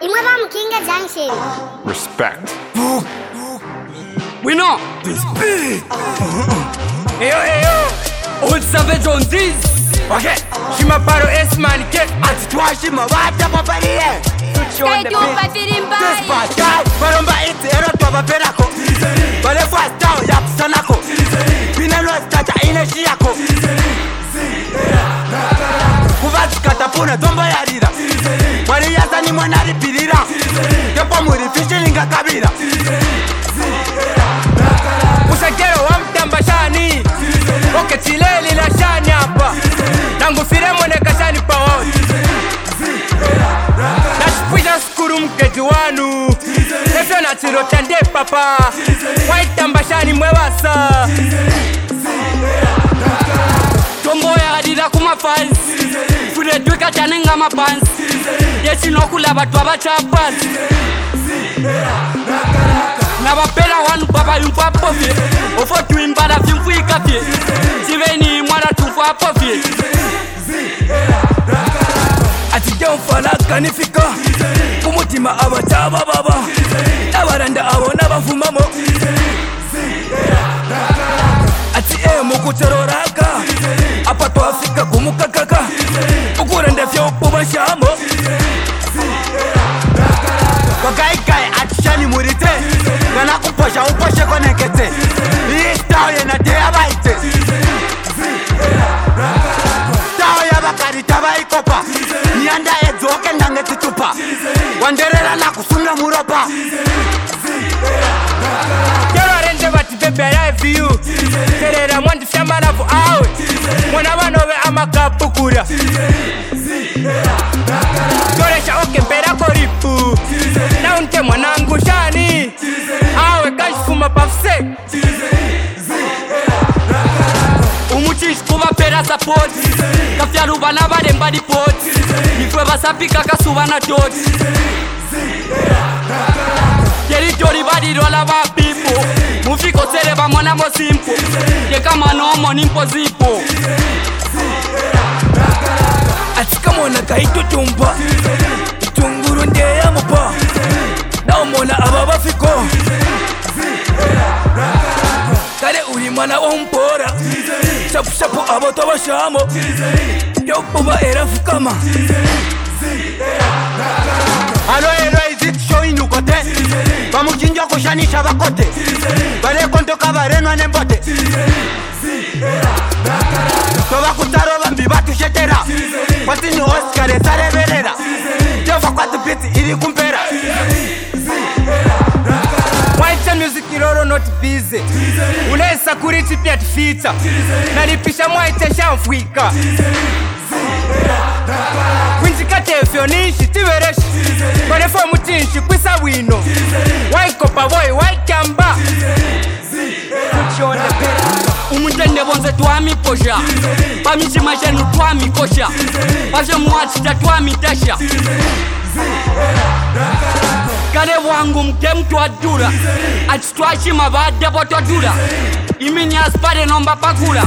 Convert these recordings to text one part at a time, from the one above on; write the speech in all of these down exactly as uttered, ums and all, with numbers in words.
imwe va Mukinga Junction. Respect. We know this beat. Eyo eyo, old savage on this. Okay, shima paro S man ke ati twashima bata papariye. Stay do patirimba. This part guy, baromba iti ero twabaperako. Bale fast down yapsanako. Binalo stata ineshi yako. Kuvazi katapuna domba yarira. Wali yasa ni mwana ripirira. Yopo muri fishilinga kabira. Usakero wa mtamba shani. Oke chileli la shani hapa. Nangu fire moneka shani pa wote. Nashipwisha skuru mkeji wanu. Efyo na chiro tende papa. Waitamba shani mwewasa. Tombo ya adida kuma fans. Fude duka chanenga mapans. Yesi nokula batu abachapas. Nabapela wanu baba yumpapo fie. Ofo tuimbada fimfuika fie. Siveni mwana tufapo fie. Atije mfana kanifika. Kumutima abachaba baba. Nabaranda abo nabafumamo. Ati e mukuchororaka. Apa twafika kumukakaka. Ukurende fyo kubashamo. Wakai kai atishani murite. Gana kuposha uposhe konekete. Hii stao yena dea baite. Stao ya bakari taba ikopa. Nianda edzo oke nange titupa. Wanderera na kusunga muropa. Yoro rende bati bebe ya view. Serera mwandi fyama lafu awe. Mwana wanowe ama kapukura. Yoresha oke mpera koripu. Na unte mwanangu shani. Awe kashifuma pafse. Umuchish kuba pera support. Kafya rubana baremba report. Nifwe basapika kasubana dot. Yeri jori badi rola ba people. Mufiko sere ba mwana mo simple. Yeka manomo nimpo zipo. Atika mwana kaito tumba. Tunguru ndeya mupa. Na mwana ababa fiko. Kale uri mwana ompora. Shapu shapu aboto bashamo. Yokuba era fukama. Alo ero izit show inukote. Bamukinja kushanisha bakote. Bale konto kabarenwa nembote. Toba kutaro bambi batushetera. Kwati ni Oscar esare berera. Jova kwati piti iri kumpera. White music iroro not busy. Unesa kuriti pia tfita. Nalipisha white shamfwika. Winjikate fyonishi tiwereshi. Kone fo mutinshi kwisa wino. Waikopa boy waikamba. Umutende bonze tuami posha. Pamichi mashenu tuami kosha. Pashe muachita tuami tasha. Kale wangu mke mtu adura. Achitwashi mabada boto adura. Imini aspare nomba pakula.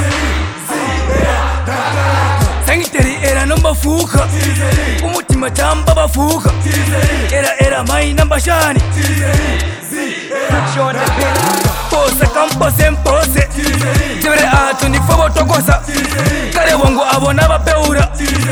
Sangiteri era nomba fuka. Umutima chamba bafuka. Era era mai namba shani. Pose kampose mpose. Jibere atu ni fobo tokosa. Kale wangu abona bapeura.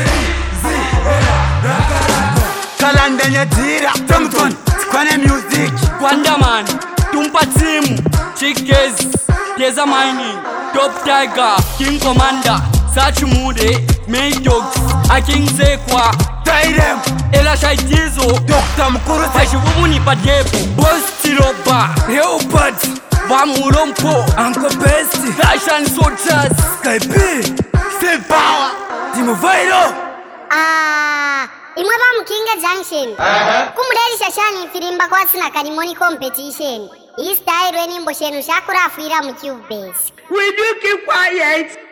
Kalande nyetira Tomton Kwane music Kwanda man Tumpa timu Chikez Keza mining Top Tiger King Commander Search Mude May Dogs Aking Zekwa Tairem Ela Shaitizo Doctor Mkuru Fashibubu ni padepo Boss Tiroba Leopard Vamulompo Uncle Besti Fashion Soldiers Skype Still Power Timo Vairo Ah imwe va Mukinga Junction. Uh-huh. Kumudeli shashani firimba kwa sina karimoni competition. Hii style weni mboshenu shakura afira mu Cube Base. Will you keep quiet?